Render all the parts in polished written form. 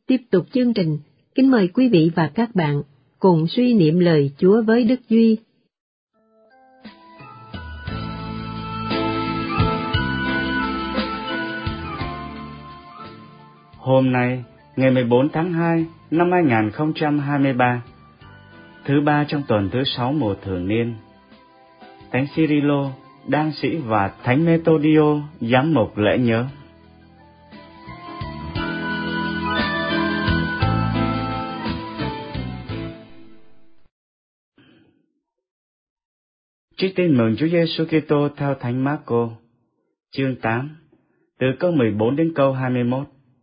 Tiếp tục chương trình, kính mời quý vị và các bạn cùng suy niệm lời Chúa với Đức Duy. Hôm nay, ngày 14 tháng 2 năm 2023, thứ ba trong tuần thứ 6 mùa thường niên, Thánh Cyrilo, Đan sĩ và Thánh Metodio giám mục lễ nhớ. Trích tin mừng Chúa Giêsu Kitô theo Thánh Mác-cô, chương 8, từ câu 14 đến câu 21.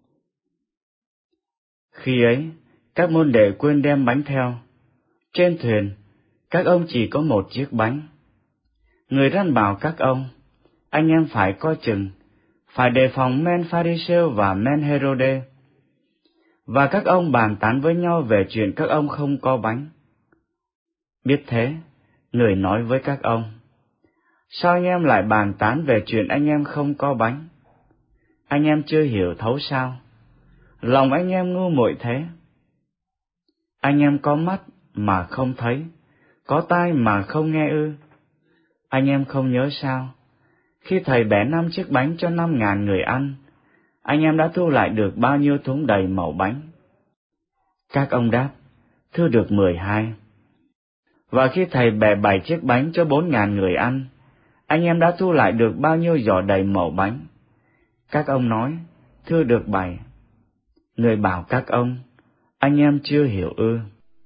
Khi ấy, các môn đệ quên đem bánh theo. Trên thuyền, các ông chỉ có một chiếc bánh. Người răn bảo các ông, anh em phải coi chừng, phải đề phòng men Pha-ri-sêu và men Hê-rô-đê. Và các ông bàn tán với nhau về chuyện các ông không có bánh. Biết thế, người nói với các ông, sao anh em lại bàn tán về chuyện anh em không có bánh? Anh em chưa hiểu thấu sao? Lòng anh em ngu muội thế. Anh em có mắt mà không thấy, có tai mà không nghe ư? Anh em không nhớ sao? Khi Thầy bẻ 5 chiếc bánh cho 5.000 người ăn, anh em đã thu lại được bao nhiêu thúng đầy mẩu bánh? Các ông đáp, thưa được 12. Và khi Thầy bẻ 7 chiếc bánh cho 4.000 người ăn, anh em đã thu lại được bao nhiêu giỏ đầy mẩu bánh? Các ông nói, thưa được 7. Người bảo các ông, anh em chưa hiểu ư?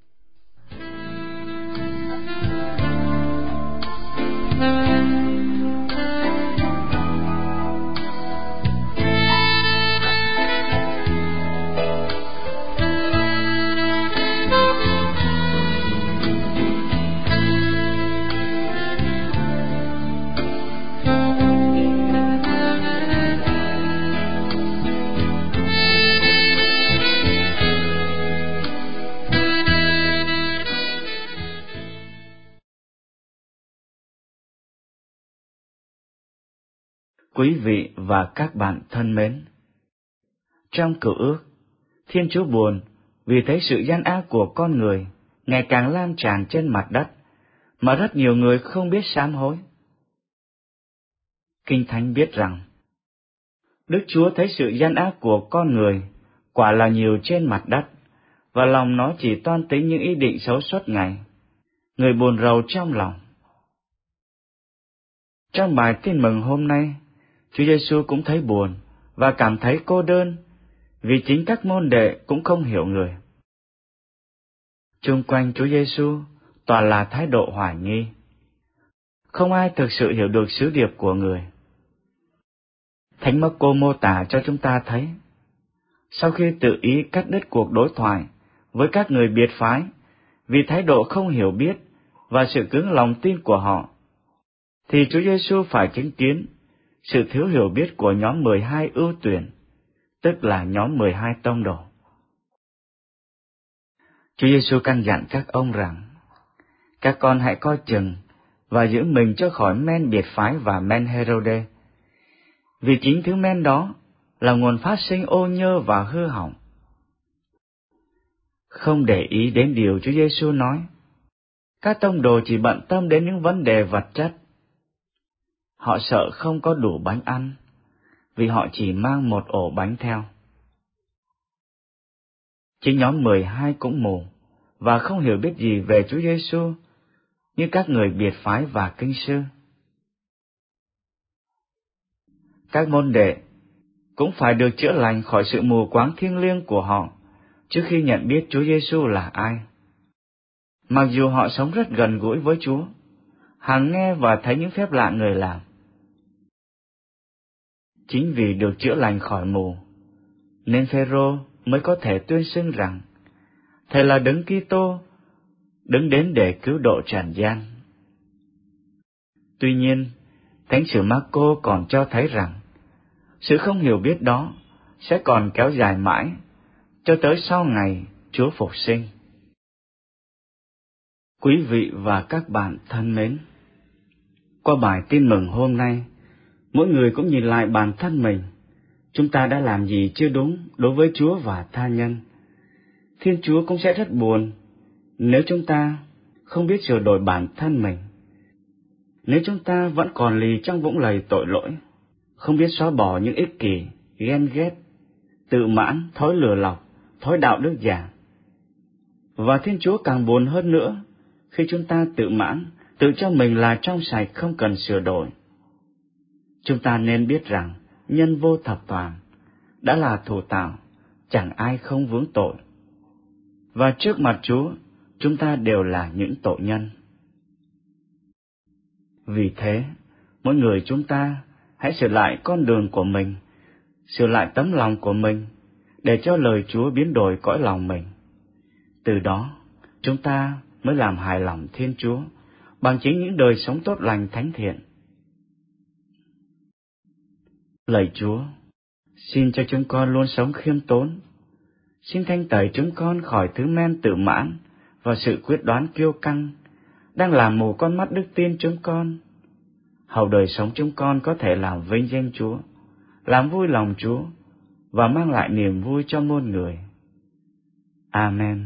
Quý vị và các bạn thân mến, trong Cựu Ước, Thiên Chúa buồn vì thấy sự gian ác của con người ngày càng lan tràn trên mặt đất, mà rất nhiều người không biết sám hối. Kinh Thánh biết rằng, Đức Chúa thấy sự gian ác của con người quả là nhiều trên mặt đất, và lòng nó chỉ toan tính những ý định xấu suốt ngày. Người buồn rầu trong lòng. Trong bài tin mừng hôm nay, Chúa Giêsu cũng thấy buồn và cảm thấy cô đơn, vì chính các môn đệ cũng không hiểu người. Chung quanh Chúa Giêsu toàn là thái độ hoài nghi. Không ai thực sự hiểu được sứ điệp của người. Thánh Mác-cô mô tả cho chúng ta thấy, sau khi tự ý cắt đứt cuộc đối thoại với các người biệt phái vì thái độ không hiểu biết và sự cứng lòng tin của họ, thì Chúa Giêsu phải chứng kiến sự thiếu hiểu biết của nhóm 12 ưu tuyển, tức là nhóm 12 tông đồ. Chúa Giêsu căn dặn các ông rằng, các con hãy coi chừng và giữ mình cho khỏi men biệt phái và men Hê-rô-đê, vì chính thứ men đó là nguồn phát sinh ô nhơ và hư hỏng. Không để ý đến điều Chúa Giêsu nói, các tông đồ chỉ bận tâm đến những vấn đề vật chất. Họ sợ không có đủ bánh ăn, vì họ chỉ mang một ổ bánh theo. Chính nhóm 12 cũng mù và không hiểu biết gì về Chúa Giêsu như các người biệt phái và kinh sư. Các môn đệ cũng phải được chữa lành khỏi sự mù quáng thiêng liêng của họ trước khi nhận biết Chúa Giêsu là ai. Mặc dù họ sống rất gần gũi với Chúa, hằng nghe và thấy những phép lạ người làm. Chính vì được chữa lành khỏi mù, nên Phêrô mới có thể tuyên xưng rằng Thầy là Đấng Kitô, đứng đến để cứu độ trần gian. Tuy nhiên, Thánh sử Mác-cô còn cho thấy rằng sự không hiểu biết đó sẽ còn kéo dài mãi cho tới sau ngày Chúa phục sinh. Quý vị và các bạn thân mến, qua bài tin mừng hôm nay, mỗi người cũng nhìn lại bản thân mình. Chúng ta đã làm gì chưa đúng đối với Chúa và tha nhân, Thiên Chúa cũng sẽ rất buồn nếu chúng ta không biết sửa đổi bản thân mình, nếu chúng ta vẫn còn lì trong vũng lầy tội lỗi, không biết xóa bỏ những ích kỷ, ghen ghét, tự mãn, thói lừa lọc, thói đạo đức giả. Và Thiên Chúa càng buồn hơn nữa khi chúng ta tự mãn, tự cho mình là trong sạch không cần sửa đổi. Chúng ta nên biết rằng nhân vô thập toàn đã là thủ tạo, chẳng ai không vướng tội. Và trước mặt Chúa, chúng ta đều là những tội nhân. Vì thế, mỗi người chúng ta hãy sửa lại con đường của mình, sửa lại tấm lòng của mình, để cho lời Chúa biến đổi cõi lòng mình. Từ đó, chúng ta mới làm hài lòng Thiên Chúa bằng chính những đời sống tốt lành thánh thiện. Lạy Chúa, xin cho chúng con luôn sống khiêm tốn, xin thanh tẩy chúng con khỏi thứ men tự mãn và sự quyết đoán kiêu căng đang làm mù con mắt đức tin chúng con, hầu đời sống chúng con có thể làm vinh danh Chúa, làm vui lòng Chúa và mang lại niềm vui cho muôn người. Amen.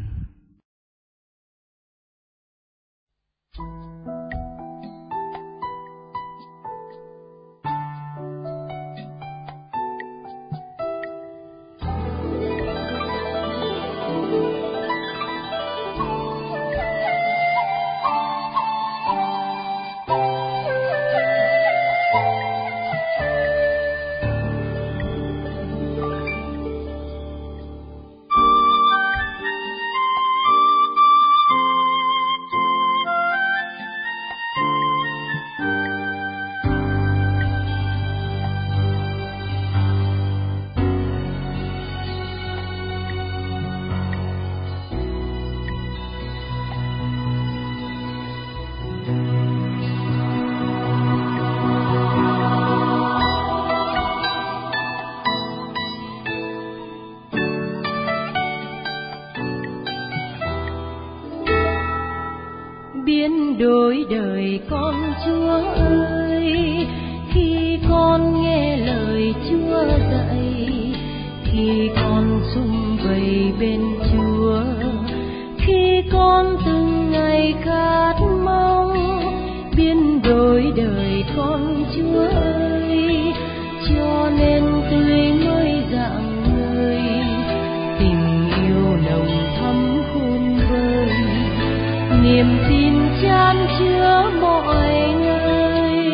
Biến đổi đời con Chúa ơi, khi con nghe lời Chúa dạy, khi con sum vầy bên Chúa, khi con từng ngày khát mong. Biến đổi đời con Chúa ơi, cho nên tươi mới rạng ngời, tình yêu nồng thắm khôn vơi, niềm tin chan chứa mọi người.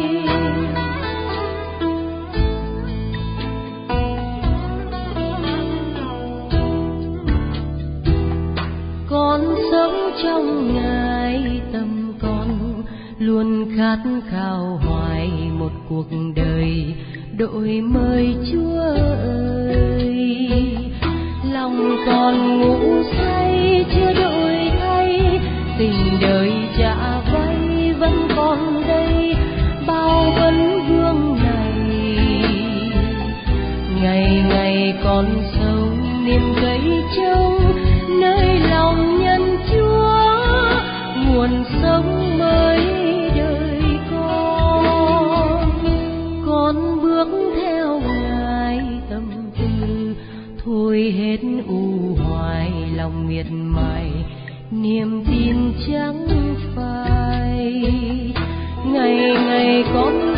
Con sống trong Ngài, tâm con luôn khát khao hoài một cuộc đời đổi mới Chúa ơi. Lòng còn ngủ say chưa đổi thay, tình đời trả vay vẫn còn đây, bao vấn vương này. Ngày ngày còn sống niềm cây trông nơi lòng nhân Chúa, nguồn sống mới đời con. Con bước theo Ngài tâm tư, thôi hết u hoài lòng miệt mài, niềm tin chẳng phai. Ngày ngày con